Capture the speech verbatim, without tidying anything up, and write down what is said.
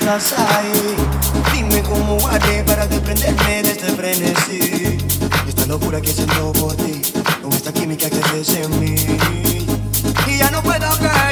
estás ahí. Dime cómo haré para desprenderme de este frenesí. Esta locura que siento por ti, con esta química que ves en mí. Y ya no puedo ver